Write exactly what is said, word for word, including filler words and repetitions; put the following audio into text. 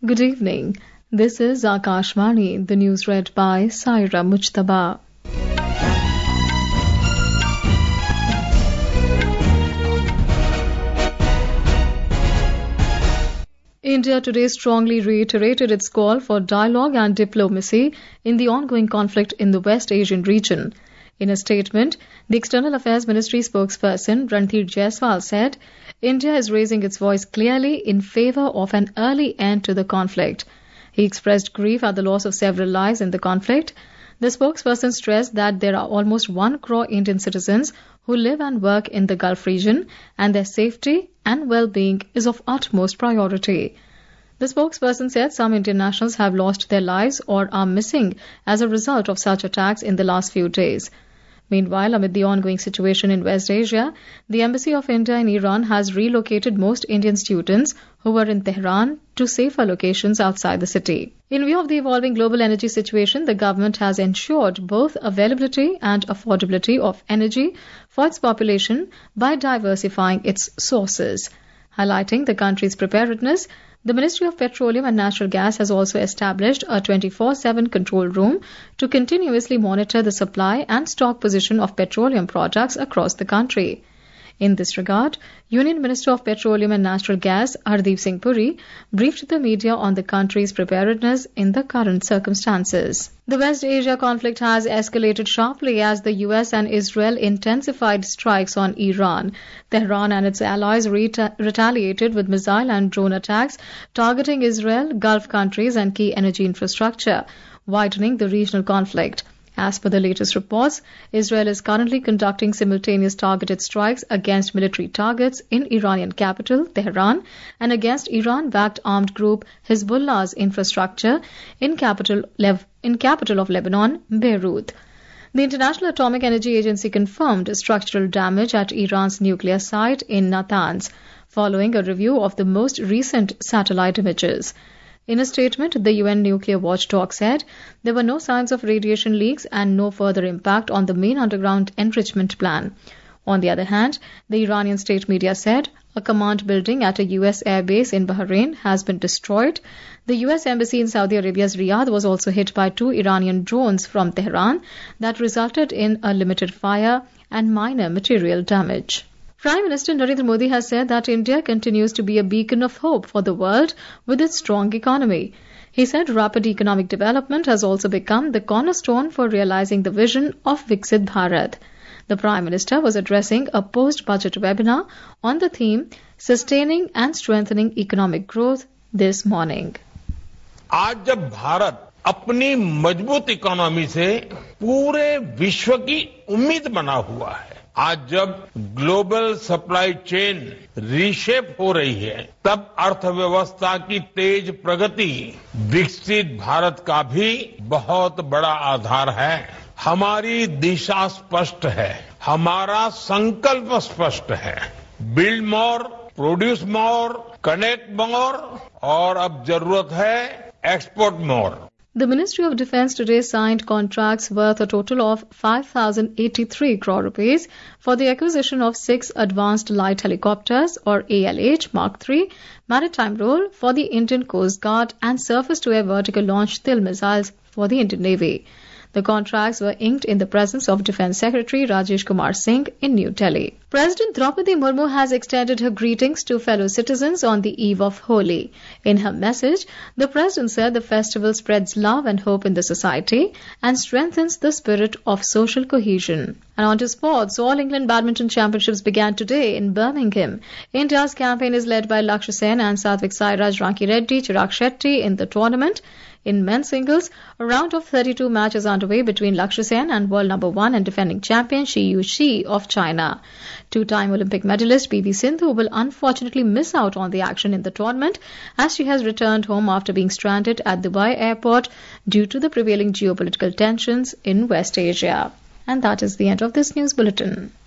Good evening. This is Akashvani, the news read by Saira Mujtaba. India today strongly reiterated its call for dialogue and diplomacy in the ongoing conflict in the West Asian region. In a statement, the External Affairs Ministry spokesperson Ranveer Jaiswal said, India is raising its voice clearly in favour of an early end to the conflict. He expressed grief at the loss of several lives in the conflict. The spokesperson stressed that there are almost one crore Indian citizens who live and work in the Gulf region and their safety and well-being is of utmost priority. The spokesperson said some Indian nationals have lost their lives or are missing as a result of such attacks in the last few days. Meanwhile, amid the ongoing situation in West Asia, the Embassy of India in Iran has relocated most Indian students who were in Tehran to safer locations outside the city. In view of the evolving global energy situation, the government has ensured both availability and affordability of energy for its population by diversifying its sources. Highlighting the country's preparedness, the Ministry of Petroleum and Natural Gas has also established a twenty-four seven control room to continuously monitor the supply and stock position of petroleum products across the country. In this regard, Union Minister of Petroleum and Natural Gas Hardeep Singh Puri briefed the media on the country's preparedness in the current circumstances. The West Asia conflict has escalated sharply as the U S and Israel intensified strikes on Iran. Tehran and its allies reta- retaliated with missile and drone attacks targeting Israel, Gulf countries and key energy infrastructure, widening the regional conflict. As per the latest reports, Israel is currently conducting simultaneous targeted strikes against military targets in Iranian capital, Tehran, and against Iran-backed armed group Hezbollah's infrastructure in capital, Lev- in capital of Lebanon, Beirut. The International Atomic Energy Agency confirmed structural damage at Iran's nuclear site in Natanz, following a review of the most recent satellite images. In a statement, the U N nuclear watchdog said there were no signs of radiation leaks and no further impact on the main underground enrichment plan. On the other hand, the Iranian state media said a command building at a U S airbase in Bahrain has been destroyed. The U S embassy in Saudi Arabia's Riyadh was also hit by two Iranian drones from Tehran that resulted in a limited fire and minor material damage. Prime Minister Narendra Modi has said that India continues to be a beacon of hope for the world with its strong economy. He said rapid economic development has also become the cornerstone for realizing the vision of Viksit Bharat. The Prime Minister was addressing a post-budget webinar on the theme Sustaining and Strengthening Economic Growth this morning. आज जब भारत अपनी मजबूत economy से पूरे विश्व की उम्मीद बना हुआ है, आज जब ग्लोबल सप्लाई चेन रीशेप हो रही है, तब अर्थव्यवस्था की तेज प्रगति विकसित भारत का भी बहुत बड़ा आधार है। हमारी दिशा स्पष्ट है, हमारा संकल्प स्पष्ट है। Build more, produce more, connect more और अब जरूरत है export more. The Ministry of Defence today signed contracts worth a total of five thousand eighty-three crore rupees for the acquisition of six Advanced Light Helicopters or A L H Mark three maritime role for the Indian Coast Guard and surface-to-air vertical launch Til missiles for the Indian Navy. The contracts were inked in the presence of Defence Secretary Rajesh Kumar Singh in New Delhi. President Draupadi Murmu has extended her greetings to fellow citizens on the eve of Holi. In her message, the President said the festival spreads love and hope in the society and strengthens the spirit of social cohesion. And on to sports, All England Badminton Championships began today in Birmingham. India's campaign is led by Lakshya Sen and Satvik Sairaj Rankireddy Chirag Shetty in the tournament. In men's singles, a round of thirty-two matches underway between Lakshya Sen and world number one and defending champion Shi Yuqi of China. Two-time Olympic medalist P V Sindhu will unfortunately miss out on the action in the tournament as she has returned home after being stranded at Dubai airport due to the prevailing geopolitical tensions in West Asia. And that is the end of this news bulletin.